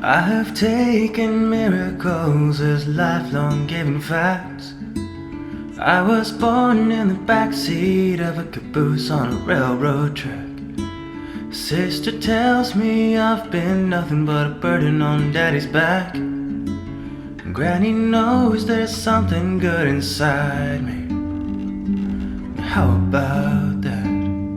I have taken miracles as lifelong given facts. I was born in the backseat of a caboose on a railroad track. Sister tells me I've been nothing but a burden on Daddy's back. And Granny knows there's something good inside me. How about that?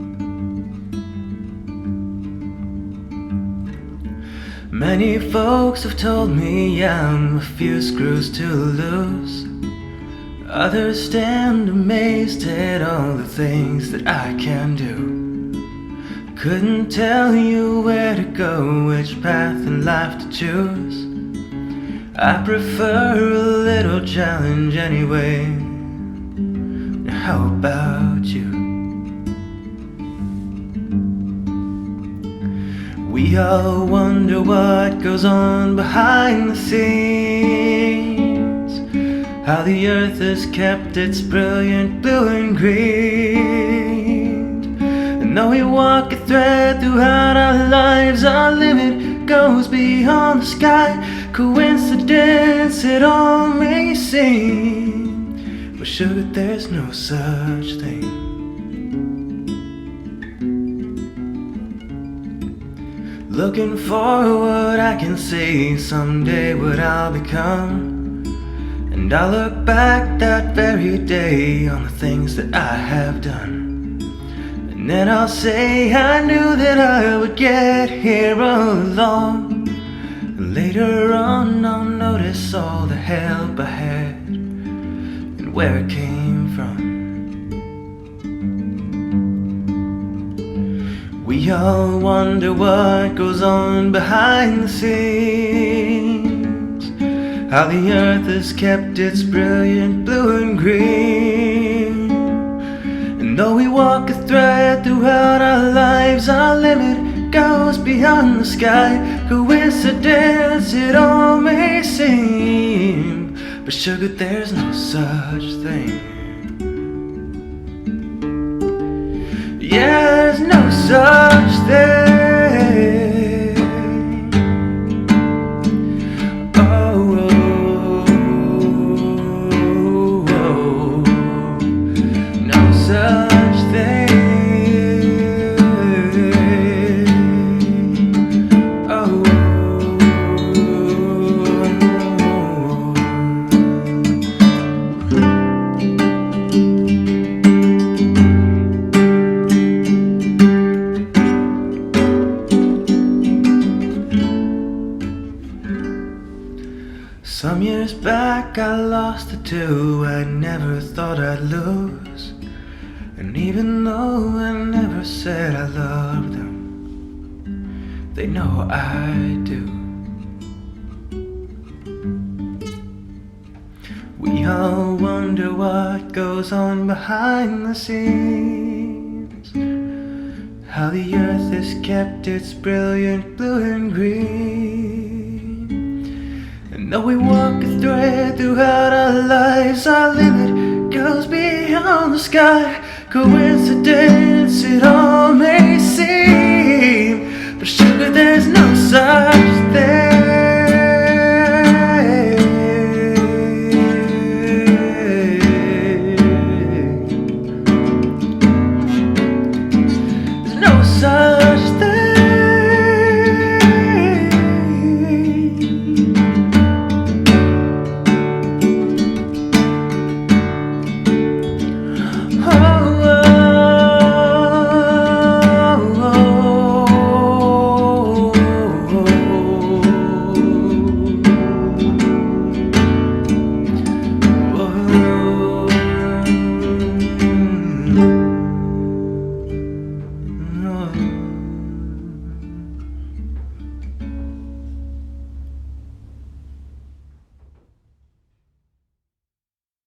Many folks have told me I'm a few screws to loose. Others stand amazed at all the things that I can do. Couldn't tell you where to go, which path in life to choose. I prefer a little challenge anyway. How about you? We all wonder what goes on behind the scenes, how the earth has kept its brilliant blue and green. And though we walk a thread throughout our lives, our limit goes beyond the sky. Coincidence it all may seem, but sugar, there's no such thing. Looking forward, I can see someday what I'll become. And I'll look back that very day on the things that I have done. And then I'll say I knew that I would get here along. And later on I'll notice all the help I had and where it came from. We all wonder what goes on behind the scenes, how the earth has kept its brilliant blue and green. And though we walk a thread throughout our lives, our limit goes beyond the sky. Coincidence it all may seem, but sugar, there's no such thing. Yeah, there's no such thing. Oh, oh, oh, no such thing. Oh, some years back I lost the two I never thought I'd lose. And even though I never said I loved them, they know I do. We all wonder what goes on behind the scenes, how the earth has kept its brilliant blue and green. And though we walk a thread throughout our lives, our limit goes beyond the sky. Coincidence it all may seem, but sugar, there's no such thing. There's no such thing. Oh,